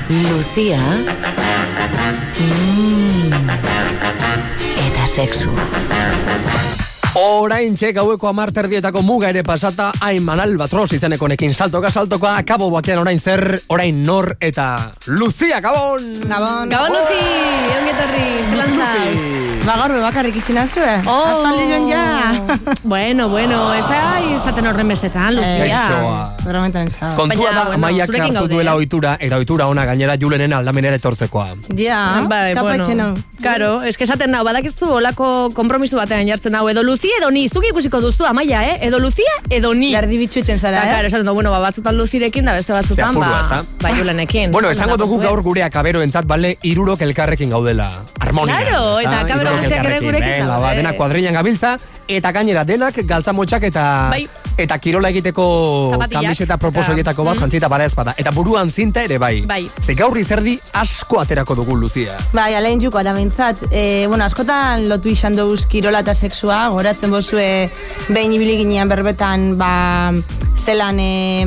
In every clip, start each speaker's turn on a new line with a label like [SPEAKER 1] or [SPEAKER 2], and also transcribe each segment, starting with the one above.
[SPEAKER 1] Lucia eta sexu.
[SPEAKER 2] Orain txek haueko 10:00 muga ere pasata, Aiman Albatros izenekonekin saltoka, akabo bakean orain zer, orain nor eta Lucia, Gabon!
[SPEAKER 3] Gabon!
[SPEAKER 4] Gabon, Luzi! Ongetorri, zelan dauz?
[SPEAKER 3] Gaur bebakarrik itxinazue. Aspaldi joan ja.
[SPEAKER 4] Bueno, ez da horren bestetan, Lucia.
[SPEAKER 3] Veramente nizaba.
[SPEAKER 2] Kontua da, Amaiak hartu duela ohitura, eta ohitura ona gainera Julenen aldamenera etortzekoa.
[SPEAKER 3] Ja, kapatxen hau.
[SPEAKER 4] Karo, esaten nau, badakizu olako kompromiso batean jartzen hau, edo Luzi edo ni, zuk ikusiko duztu, Amaia, edo Lucia edo ni.
[SPEAKER 3] Lardi bitxutzen zara,
[SPEAKER 4] Karo, esaten du, batzutan Luzirekin, da beste batzutan, Julenekin.
[SPEAKER 2] Bueno, esango dugu gaur gure akaberoentzat, bale, 3 elkarrekin gaudela. Harmonia.
[SPEAKER 4] Claro, eta akabero guztiak ere gurekin zaude.
[SPEAKER 2] Denak kuadrilan gabiltza, eta gainera denak galtzamotxak eta kirola egiteko kamiseta proposoietako bat jantzita bara ezpada. Eta buruan zinta ere bai. Ze gaur izerdi asko aterako dugu, Luzia.
[SPEAKER 3] Bai, alein juko, aramintzat. Askotan lotu izan duz kirola eta sexua, goratzen bozue behin ibili ginean berbetan, zelan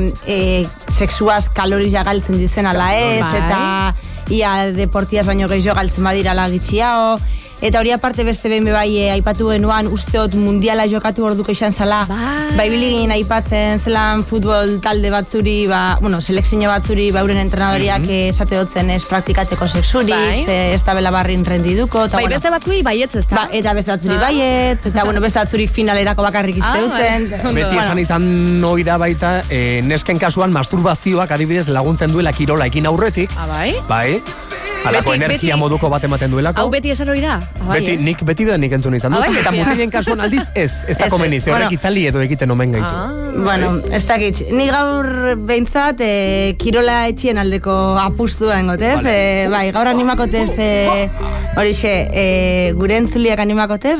[SPEAKER 3] sexuaz kaloria galtzen dizen ala ez, eta ia deportiaz baino gehiago galtzen badira lagitxiao. Eta hori aparte beste behin bebai aipatu genuan, usteot mundiala jokatu orduko izan zala. Bai biligin aipatzen zelan futbol talde batzuri, selekzio batzuri, euren entrenadoriak esate dutzen ez praktikateko sexurik, ez da bela barrin rendiduko.
[SPEAKER 4] Bai, beste batzuri baietz ez da?
[SPEAKER 3] Eta beste batzuri baietz, eta beste batzuri finalerako bakarrik izte dutzen.
[SPEAKER 2] Beti esan izan hori da baita, nesken kasuan masturbazioak adibidez laguntzen duela kirola ekin aurretik. Bai. Alako energia moduko bat ematen duelako.
[SPEAKER 4] Hau beti esan hori da?
[SPEAKER 2] Nik beti da nik entzun izan dut. Eta mutilen kasuan aldiz ez da komeni, ze horrek itzali edo egiten omen gaitu.
[SPEAKER 3] Bueno, ez dakit. Ni gaur behintzat kirola etxien aldeko apustua engotez. Bai, gaur animakotez horixe, gure entzuliak animakotez,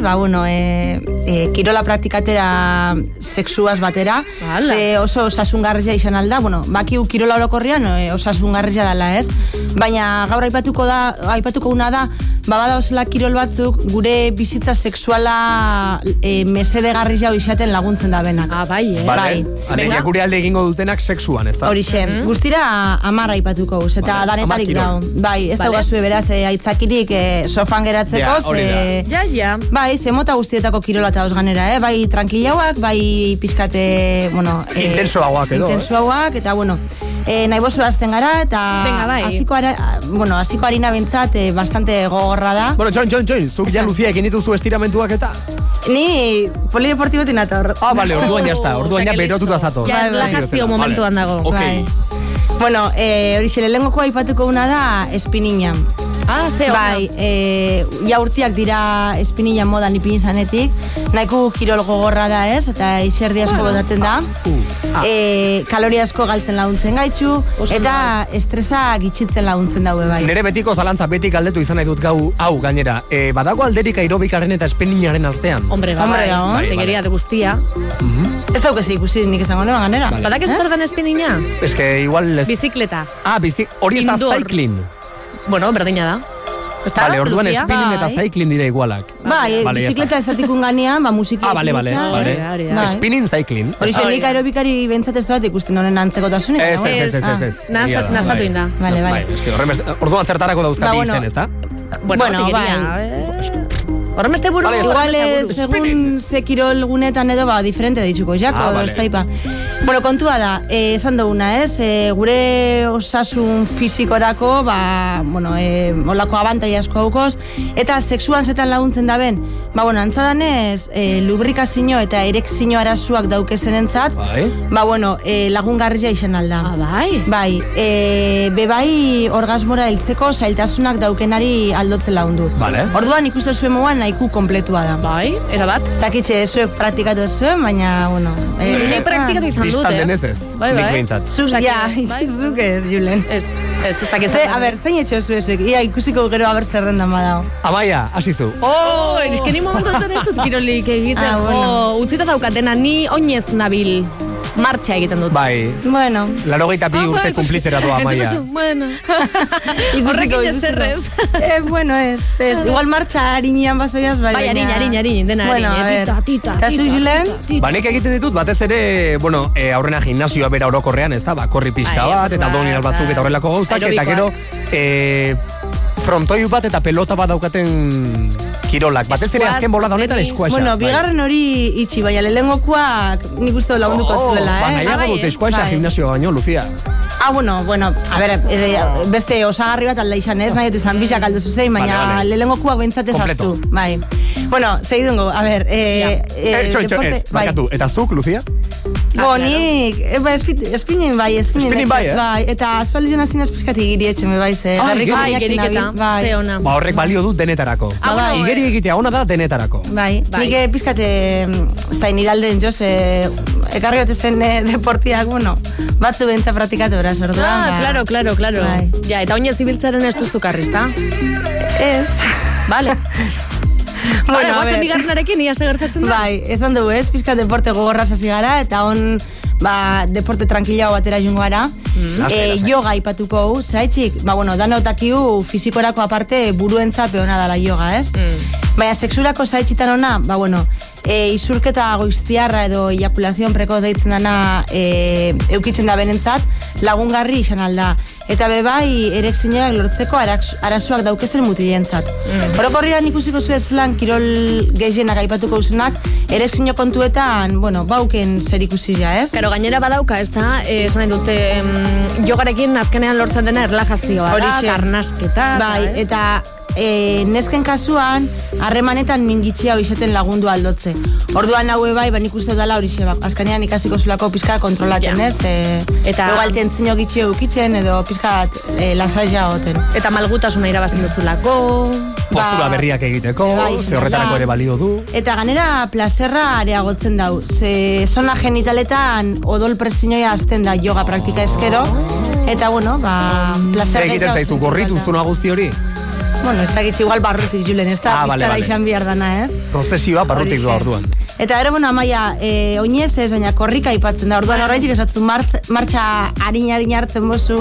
[SPEAKER 3] kirola praktikatera sexuaz batera. Ze oso osasungarria izan alda. Bakiu kirola orokorrian osasungarria dela ez. Baina gaur aipatuko una da, bada osela kirol batzuk gure bizitza sexuala mesedegarri jau izaten laguntzen da benak.
[SPEAKER 2] Bai. Alegia gure alde egingo dutenak sexuan, ez da?
[SPEAKER 3] Horixe, guztira 10 aipatuko guz, eta danetarik dago. Bai, ez daugazue beraz aitzakirik sofan geratzeko. Bai, ze mota guztietako kirola eta ganera, bai tranquilauak, bai pizkate,
[SPEAKER 2] intensoagoak edo.
[SPEAKER 3] Intensoagoak, eta nahi bozu azten gara, eta hasiko harina bintzat bastante gogorra da.
[SPEAKER 2] Join, zuk ja Lucia ekin dituzu estiramentuak eta?
[SPEAKER 3] Ni polideportibotin ator.
[SPEAKER 2] Bale, orduan jazta, orduan ja berotuta zato.
[SPEAKER 4] Ja, relajazio momentuan dago.
[SPEAKER 3] Horixe, lehengoko aipatuko una da espinina. Bai, urtiak dira espinina modan ipin izanetik, nahiko kirol gogorra da ez, eta izerdi asko botatzen da, kaloria asko galtzen laguntzen gaitxu, eta estresa gitxitzen laguntzen daue bai.
[SPEAKER 2] Nere betiko zalantza betik aldetu izan nahi dut hau gainera, badago alderik aerobikaren eta espininaaren artean?
[SPEAKER 4] Hombre, tegeria de guztia.
[SPEAKER 3] Ez daukez ikusi nik esango neba ganera.
[SPEAKER 4] Badak ez zer den espinina?
[SPEAKER 2] Ez que igual...
[SPEAKER 4] Bizikleta.
[SPEAKER 2] Hori ez da cycling.
[SPEAKER 4] Bueno, berdina da.
[SPEAKER 2] Vale, orduan spinning eta cycling dira igualak.
[SPEAKER 3] Bai, bizikleta estatikun ganean, musiki.
[SPEAKER 2] Vale. Spinning, cycling.
[SPEAKER 3] Horixe, nik aerobikari bentsatez bat ikusten honen antzekotasunik.
[SPEAKER 2] Ez.
[SPEAKER 4] Nazpatu inda.
[SPEAKER 3] Vale.
[SPEAKER 2] Orduan zertarako dauzkati izen, ez da?
[SPEAKER 4] Bueno, horren beste buru.
[SPEAKER 3] Igual, segun ze kirol gunetan edo, diferente ditxuko, jako, ez taipa. Bueno, kontua da, esan duguna, ez? Gure osasun fizikorako, olako abantai asko haukoz, eta sexuan zetan laguntzen da ben, antzadanez, lubrikazio eta erekzio arazuak daukezen entzat, lagungarria izan alda. Bai, bebai orgasmora heltzeko zailtasunak daukenari aldotzen lagundu. Orduan ikusten zuen moan nahiku kompletua da.
[SPEAKER 4] Bai, erabat.
[SPEAKER 3] Ez dakitxe, zuek praktikatu zuen, baina,
[SPEAKER 4] Nik praktikatu izan dut,
[SPEAKER 2] Bistan denez ez, nik behintzat.
[SPEAKER 3] Zuk ez, Julen.
[SPEAKER 4] Ez dakizan.
[SPEAKER 3] A ber, zein etxo zuezek? Ia, ikusiko gero haber zerrendan badao.
[SPEAKER 2] Amaia, hasizu.
[SPEAKER 4] Eske ni momentu zen ez dut kirolik egiten. Utzita daukatena, ni oinez nabil. martxa egiten dut.
[SPEAKER 2] Bai.
[SPEAKER 3] Bueno.
[SPEAKER 2] 82 urte kumplitzera doa, Amaia.
[SPEAKER 4] Bueno. Horrekin ez zerrez.
[SPEAKER 3] Bueno, ez. Igual martxa harinean bazoiaz, bai.
[SPEAKER 4] Bai, harin, dena harin.
[SPEAKER 3] Bueno, a ver. Kasu Julen?
[SPEAKER 2] Banek egiten ditut, batez ere, bueno, aurrena gimnasioa bera orokorrean, ez da, korri pixka bat, eta abdominal batzuk eta horrelako gauzak, eta gero, frontoi bat eta pelota bat daukaten kirolak. Batez ere azken bolada honetan eskuaxa.
[SPEAKER 3] Bueno, bigarren hori itxi, baina lehengokoak nik uste lagunduko zuela,
[SPEAKER 2] nahiago dut eskuaxa gimnasioa baino, Lucia.
[SPEAKER 3] Bueno, a ver, beste osagarri bat alda izan ez, nahi izan bisak aldo zuzein, baina lehengokoak behintzatez aztu. Bai. Bueno, segidungo, a ver.
[SPEAKER 2] Bakatu, eta zuk, Lucia?
[SPEAKER 3] Nik, espinin bai. Bai, eta aspaldian azin azpiskati igiri etxeme bai, ze.
[SPEAKER 4] Bai, geriketa, ze ona.
[SPEAKER 2] Ba, horrek balio dut denetarako. Igeri egitea ona da denetarako.
[SPEAKER 3] Bai, nik pizkate, ez da, niralden joz, ekarri zen deportiak, bueno, batzu bentza praktikatu beraz, orduan.
[SPEAKER 4] Claro. Ja, eta oinez ibiltzaren ez duztu karrizta?
[SPEAKER 3] Ez.
[SPEAKER 4] Vale. Bueno, guazen bigarrenarekin, ia segertatzen da?
[SPEAKER 3] Bai, esan dugu ez, pizkat deporte gogorra hasi gara, eta deporte tranquilago batera jungo gara. Yoga ipatuko hu, zeraitxik, danotakiu fizikorako aparte buruentza peona dala yoga, ez? Baina, sexurako zeraitxitan ona, izurketa goiztiarra edo ejakulazion preko deitzen dana eukitzen da benentzat, lagungarri izan alda. Eta bebai, erekzineak lortzeko arazoak daukezen mutilentzat. Orokorrian ikusiko zuez lan kirol gehienak aipatuko usenak, erekzino kontuetan, bauken zer ikusila, ez?
[SPEAKER 4] Karo, gainera badauka, ez da, esan nahi dute, jogarekin azkenean lortzen dena erlajazioa da, karnasketa.
[SPEAKER 3] Bai, eta nesken kasuan, harremanetan mingitxia izaten lagundu aldotze. Orduan haue bai, nik uste dala hori xebak. Azkanean ikasiko zulako pizka kontrolaten, ez? Eta egalten zino gitxio eukitzen, edo pizka lasaia goten.
[SPEAKER 4] Eta malgutasuna irabazten duzulako.
[SPEAKER 2] Postura berriak egiteko, ze horretarako ere balio du.
[SPEAKER 3] Eta ganera plazerra areagotzen dau. Ze zona genitaletan odol presioia azten da yoga praktika eskero. Eta plazer gehiago.
[SPEAKER 2] Egiten zaitu gorritu zuna guzti hori?
[SPEAKER 3] Bueno, ez da gitzi igual barrutik, Julen, ez da piztara izan behar dana, ez?
[SPEAKER 2] Prozesioa barrutik doa orduan.
[SPEAKER 3] Eta ero, Amaia, oinez ez, baina korrika ipatzen da, orduan horretik esatzu martxa harina hartzen bozu,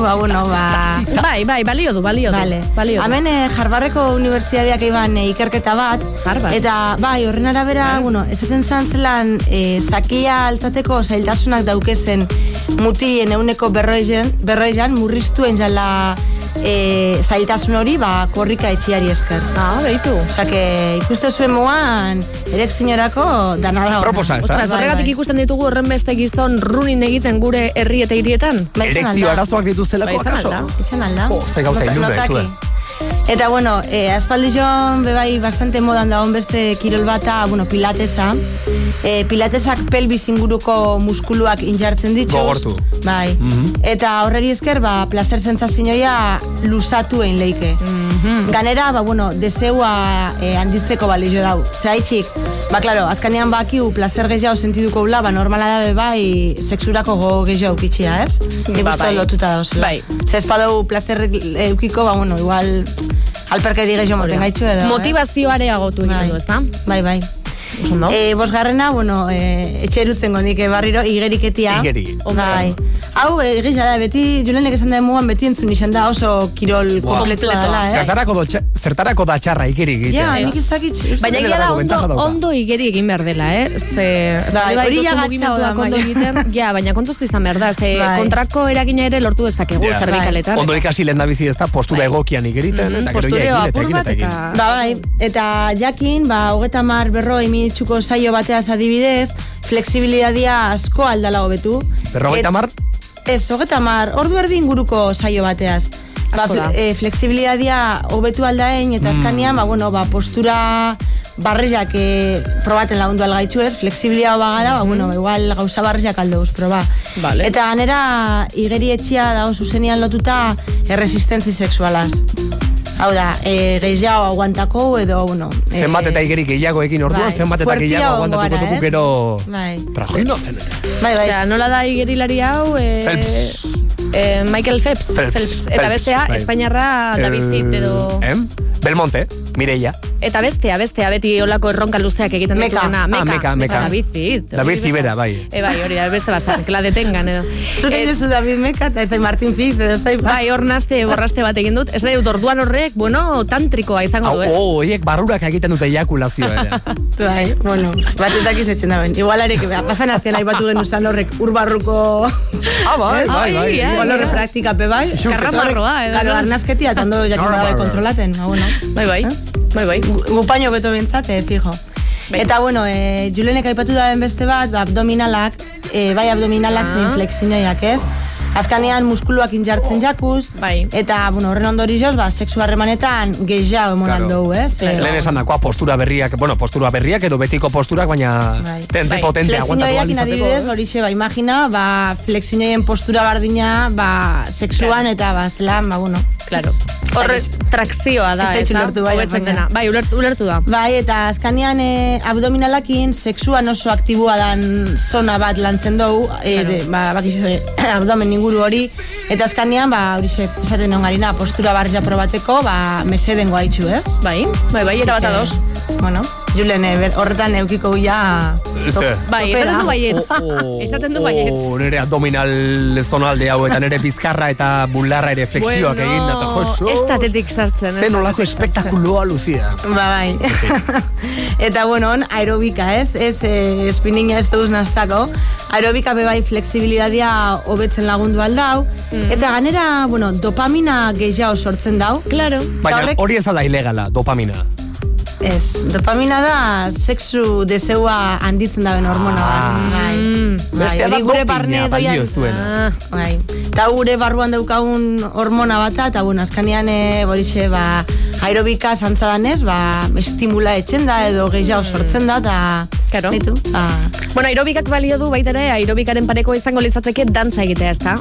[SPEAKER 4] Bai, balio du.
[SPEAKER 3] Hemen Harvardeko Unibertsitateak iban ikerketa bat, eta bai, horren arabera, esaten zelan, zakia altzateko zailtasunak daukezen mutien euneko berroian murriztuen jala zailtasun hori, korrika etxiari esker.
[SPEAKER 4] Behitu.
[SPEAKER 3] Osake, ikuste zuen moan, erekzinorako dana da.
[SPEAKER 2] Proposa, ez da?
[SPEAKER 4] Horregatik ikusten ditugu horren beste gizon runin egiten gure herri eta hirietan?
[SPEAKER 2] Erekzio arazoak dituztelako, akaso?
[SPEAKER 3] Izan alda.
[SPEAKER 2] Ze gauza ilunde, zuen.
[SPEAKER 3] Eta, aspaldion bebai bastante modan dagoen beste kirol bata, pilatesa. Pilatesak pelbis inguruko muskuluak injartzen dituz.
[SPEAKER 2] Gogortu.
[SPEAKER 3] Bai. Eta horreri esker, plazer sentsazioa luzatu egin leike. Ganera, deseua handitzeko balio dau. Zeraitxik, claro, azkanean bakiu plazer gehiago sentiduko ula, normala da bai sexurako gogo gehiago ukitxia, ez? Nik uste lotuta dauzela.
[SPEAKER 4] Bai.
[SPEAKER 3] Ze espadau plazer eukiko, igual alperkedi gehiago moten gaitxu edo.
[SPEAKER 4] Motivazioare agotu egiten du, ez da?
[SPEAKER 3] Bai. Bosgarrena, etxerutzen gonik barriro, igeriketia.
[SPEAKER 2] Igeri.
[SPEAKER 3] Bai. Hau, egisa da, beti, Julenek esan da muan beti entzun izan da oso kirol kompletua dela, eh?
[SPEAKER 2] Zertarako da txarra igeri egitea.
[SPEAKER 3] Ja, nik izakitz.
[SPEAKER 4] Baina egia da ondo igeri egin behar dela, hori jagatza da, ja, baina kontuz izan behar da, kontrako eragina ere lortu dezakegu zerbikaletan.
[SPEAKER 2] Ondo ikasi lehen da bizi ez da, postura egokian igeriten, eta gero ja egin.
[SPEAKER 3] Bai, eta jakin, 30 minutxuko saio bateaz adibidez, flexibilidadia asko aldala hobetu.
[SPEAKER 2] 50?
[SPEAKER 3] Ez, 30, ordu erdi inguruko saio bateaz. Flexibilidadia hobetu aldaen, eta azkanean, postura barriak probaten lagundu algaitxu ez, flexibilia bagara, igual gauza barriak aldouz, proba. Eta ganera, igeri etxia dago zuzenian lotuta erresistentzi sexualaz. Hau da, gehiago aguantako edo,
[SPEAKER 2] zenbat eta igerik gehiago egin orduan, zenbat eta gehiago aguantatuko dugu gero trajoino zen.
[SPEAKER 4] Osea, nola da igerilari hau? Michael Phelps. Eta bestea, Espainiarra David Zit edo...
[SPEAKER 2] Belmonte, Mireia.
[SPEAKER 4] Eta bestea, beti olako erronka luzeak egiten dituena.
[SPEAKER 2] Meka. David Zibera, bai.
[SPEAKER 4] Bai, hori da, beste bastan, que la detengan, edo.
[SPEAKER 3] Zure jozu David Meka, eta ez da Martin Fiz, edo ez da.
[SPEAKER 4] Bai, hor borraste bat egin dut. Ez da, orduan horrek, bueno, tantrikoa izango du, ez?
[SPEAKER 2] Oiek barrurak egiten dute ejakulazioa, ere.
[SPEAKER 3] Bai, bueno, bat ez dakiz etxen da ben. Igual arek, pasan aztean aipatu genuzan horrek urbarruko...
[SPEAKER 2] Bai.
[SPEAKER 3] Igual horre praktikape, bai.
[SPEAKER 4] Karramarroa, edo.
[SPEAKER 3] Garo, arnazketia, eta ondo jakin dabe kontrolaten.
[SPEAKER 4] Bai.
[SPEAKER 3] Gupaino beto bintzate, fijo. Eta, bueno, Julenek aipatu da ben beste bat, abdominalak, bai abdominalak zein flexioiak, ez? Azkanean muskuluak injartzen jakuz, eta, bueno, horren ondorioz, sexu harremanetan gehiago emon aldou, ez?
[SPEAKER 2] Lehen esan dakoa postura berriak edo betiko posturak, baina tente potente aguantatu
[SPEAKER 3] alizateko. Flexioiak inadibidez, horixe, imagina, flexioien postura bardina, sexuan eta, zelan, bueno.
[SPEAKER 4] Claro. Horre, trakzioa da, ez da? Hobetzen dena. Bai, ulertu da.
[SPEAKER 3] Bai, eta azkanean abdominalakin sexuan oso aktiboa dan zona bat lantzen dugu, abdomen inguru hori, eta azkanean, hori esaten ongarina, postura barria probateko, meseden goaitxu, ez?
[SPEAKER 4] Bai, erabat ados.
[SPEAKER 3] Bueno, Julen, horretan eukiko ya...
[SPEAKER 4] Bai, esaten du baiet.
[SPEAKER 2] Nere abdominal zonalde hau, eta nere bizkarra eta bularra ere flexioak egin, eta josu.
[SPEAKER 4] Estatetik sartzen.
[SPEAKER 2] Zen olako espektakuloa, Lucia.
[SPEAKER 3] Bai. Eta, bueno, aerobika, ez? Spinninga ez duz naztako. Aerobika bebai flexibilidadia hobetzen lagundu aldau. Eta ganera, bueno, dopamina gehiago sortzen dau.
[SPEAKER 4] Claro.
[SPEAKER 2] Baina hori ez da ilegala, dopamina.
[SPEAKER 3] Ez, dopamina da sexu deseua handitzen daben hormona bat.
[SPEAKER 2] Bestea da dopina, balio ez duena.
[SPEAKER 3] Eta gure barruan daukagun hormona bata, eta bueno, azkanean borixe, aerobika zantzadanez, estimula etxen da, edo gehiago sortzen da, eta...
[SPEAKER 4] Claro. Bueno, aerobikak balio du, baita ere, aerobikaren pareko izango litzateke dantza egitea, ez da?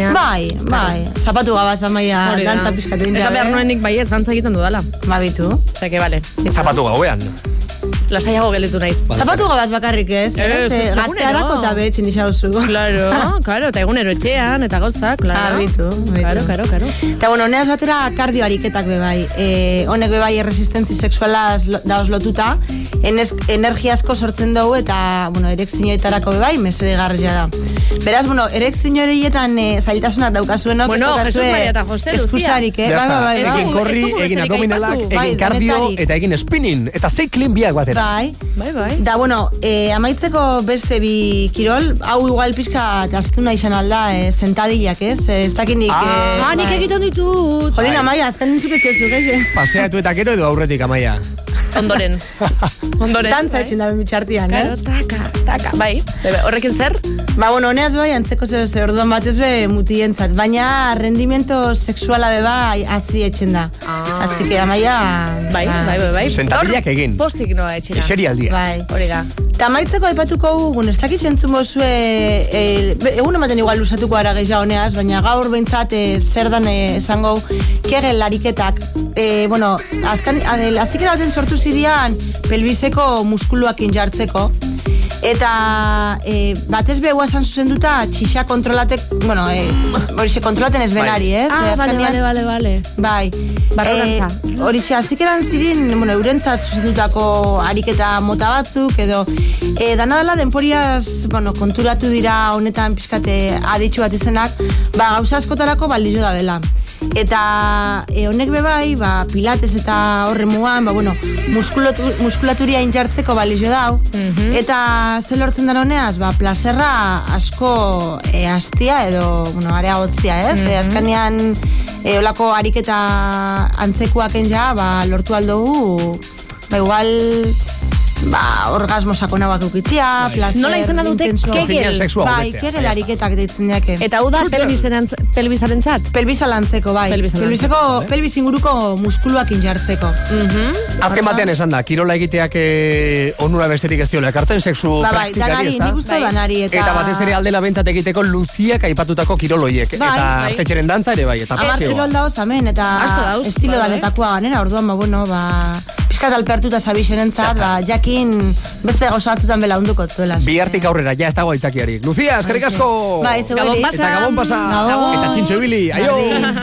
[SPEAKER 3] Bai. Zapatu gabaz amaia dantza pizkatu dintzen.
[SPEAKER 4] Esan behar nuenik ez dantza egiten dudala.
[SPEAKER 3] Bitu.
[SPEAKER 4] Osea, que vale.
[SPEAKER 2] Zapatu gauean.
[SPEAKER 4] Lasaiago gelitu naiz.
[SPEAKER 3] Zapatu gabaz bakarrik ez? Gaztearako eta betxin isauzu.
[SPEAKER 4] Claro, eta egunero etxean, eta gauza, claro.
[SPEAKER 3] Bitu.
[SPEAKER 4] Claro.
[SPEAKER 3] Eta bueno, honeaz batera kardio ariketak bebai. Honek bebai erresistentzi sexualaz daoz lotuta, energia asko sortzen dugu eta, bueno, erekzinoetarako bebai, mesede garria da. Beraz, bueno, erekzinoereietan zailtasunak daukasuenok,
[SPEAKER 4] bueno, Jesus Maria eta Jose,
[SPEAKER 3] eskusarik,
[SPEAKER 2] bai. Egin korri, egin abdominalak, egin kardio, eta egin spinning, eta zeiklin biak batera.
[SPEAKER 3] Bai. Da, bueno, amaitzeko beste bi kirol, hau igual pixka gaztu nahi izan alda, sentadillak, ez? Ez dakinik...
[SPEAKER 4] Nik egiten ditut.
[SPEAKER 3] Jolin, Amaia, azten nintzuketxezu, gaixe.
[SPEAKER 2] Paseatu eta gero edo aurretik, Amaia.
[SPEAKER 4] Ondoren.
[SPEAKER 3] Dantza etxin da bitxartian, ez?
[SPEAKER 4] Taka. Bai, horrek ez zer?
[SPEAKER 3] Bueno, honeaz bai, antzeko zer orduan batez be mutientzat, baina rendimiento sexuala be bai hasi etxen da. Así que Amaia...
[SPEAKER 4] Bai.
[SPEAKER 2] Sentadillak egin.
[SPEAKER 4] Postik noa etxena.
[SPEAKER 2] Eseri aldia.
[SPEAKER 3] Bai.
[SPEAKER 4] Hori da.
[SPEAKER 3] Eta maitzeko aipatuko, bueno, ez dakit zentzun bozue, egun ematen igual lusatuko ara gehiago honeaz, baina gaur behintzat zer dan esango kegel ariketak. Bueno, azikera baten sortu zidean pelbizeko muskuluak injartzeko. Eta batez behua esan zuzenduta txixa kontrolatek, bueno, horixe kontrolaten ez benari, ez?
[SPEAKER 4] Bale.
[SPEAKER 3] Bai.
[SPEAKER 4] Barrorantza.
[SPEAKER 3] Horixe, azikeran zirin, bueno, eurentzat zuzendutako ariketa mota batzuk, edo danadala denporiaz, bueno, konturatu dira honetan pizkate aditxu bat izenak, gauza askotarako baldizo da bela. Eta honek bebai, pilates eta horre mugan, bueno, muskulaturia injartzeko balizio dau. Eta zer lortzen da honeaz, plazerra asko hastia edo, bueno, areagotzia, ez? Azkanean, olako ariketa antzekuaken ja, lortu aldogu, igual... orgasmo sakonagoak ukitzia, placer...
[SPEAKER 4] Nola izan da dute kegel?
[SPEAKER 3] Bai, kegel ariketak deitzen diake.
[SPEAKER 4] Eta hau da pelbisarentzat?
[SPEAKER 3] Pelbisalantzeko, bai. Pelbis inguruko muskuluak injartzeko.
[SPEAKER 2] Azken batean esan da, kirola egiteak onura besterik ez diola, ekartzen sexu praktikari, ez da?
[SPEAKER 3] Nik uste danari.
[SPEAKER 2] Eta batez ere aldela bentzat egiteko Luziak aipatutako kiroloiek. Eta artetxeren dantza ere bai, eta paseo.
[SPEAKER 3] Amar aldaoz, amen, eta estilo danetakoa ganera, orduan, piskat alpertuta zabixerentzat, jakin beste gauza batzutan bela hunduko zuela.
[SPEAKER 2] Bihartik aurrera, ja ez dago aitzakiari. Lucia, eskerrik asko!
[SPEAKER 3] Bai,
[SPEAKER 2] eta Gabon pasa! Eta txintxo ebili, aio!